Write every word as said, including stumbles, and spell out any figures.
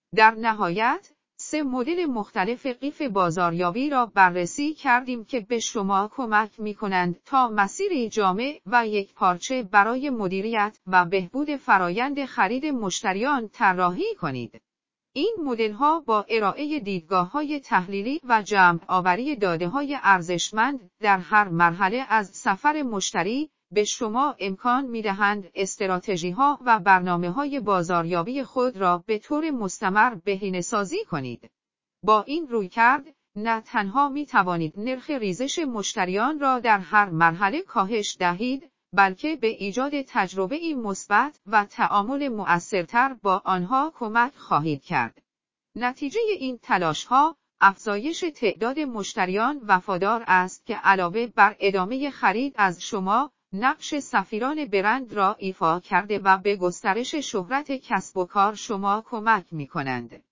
در نهایت، سه مدل مختلف قیف بازاریابی را بررسی کردیم که به شما کمک می‌کنند تا مسیری جامع و یکپارچه برای مدیریت و بهبود فرایند خرید مشتریان طراحی کنید. این مدل‌ها با ارائه دیدگاه‌های تحلیلی و جمع‌آوری داده‌های ارزشمند در هر مرحله از سفر مشتری، به شما امکان می‌دهند استراتژی‌ها و برنامه‌های بازاریابی خود را به طور مستمر بهینه‌سازی کنید. با این رویکرد، نه تنها می‌توانید نرخ ریزش مشتریان را در هر مرحله کاهش دهید، بلکه به ایجاد تجربه‌ای مثبت و تعامل مؤثرتر با آنها کمک خواهید کرد. نتیجه این تلاش‌ها، افزایش تعداد مشتریان وفادار است که علاوه بر ادامه خرید از شما، نقش سفیران برند را ایفا کرده و به گسترش شهرت کسب و کار شما کمک می‌کنند.